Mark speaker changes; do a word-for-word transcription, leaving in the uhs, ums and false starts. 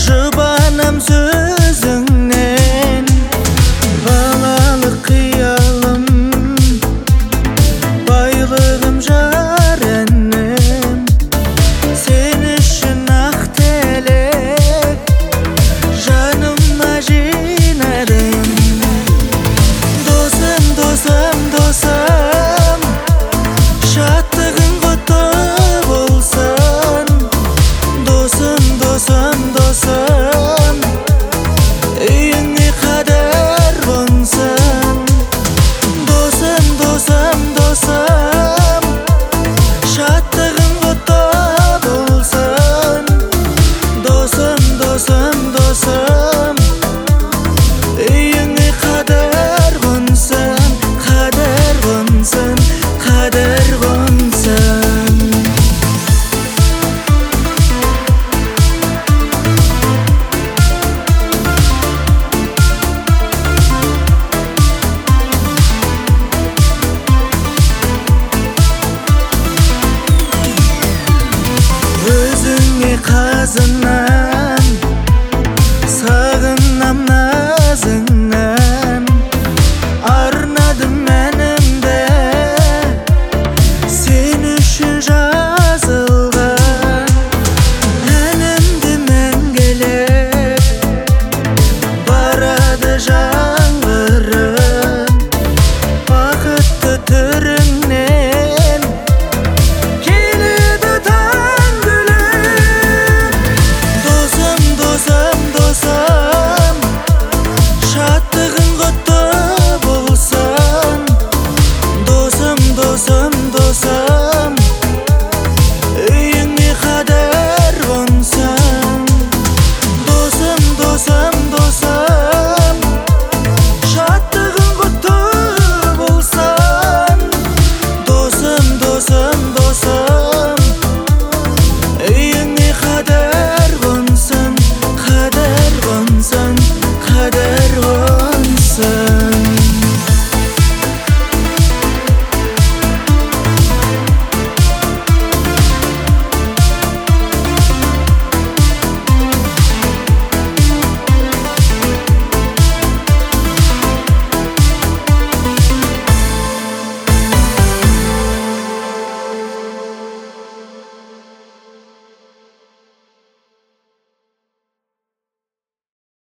Speaker 1: Жұбанам сөзіңнен балалық қиялым, байлығым жар әнім. Сен үшін ақ тілек жаныма жинадым. Досым, досым, досым, шаттығың құтты болсын. Досым, досым, досым, үйіңе қадар қонсын. Досым, досым, досым, шаттығың құтты болсын. Досым, досым, досым, үйіңе қадар қонсын. Қадар қонсын, қадар қонсын. Өзіңе қазына